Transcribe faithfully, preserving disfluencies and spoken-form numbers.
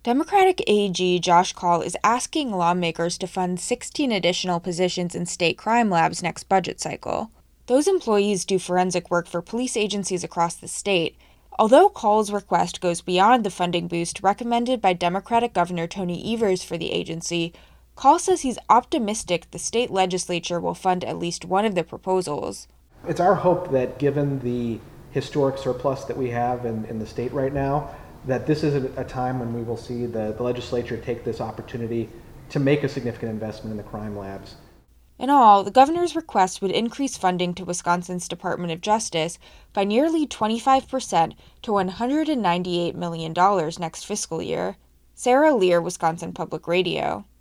Democratic A G Josh Kaul is asking lawmakers to fund sixteen additional positions in state crime labs next budget cycle. Those employees do forensic work for police agencies across the state. Although Kaul's request goes beyond the funding boost recommended by Democratic Governor Tony Evers for the agency, Kaul says he's optimistic the state legislature will fund at least one of the proposals. It's our hope that given the historic surplus that we have in, in the state right now, that this is a, a time when we will see the, the legislature take this opportunity to make a significant investment in the crime labs. In all, the governor's request would increase funding to Wisconsin's Department of Justice by nearly twenty-five percent to one hundred ninety-eight million dollars next fiscal year. Sarah Lear, Wisconsin Public Radio.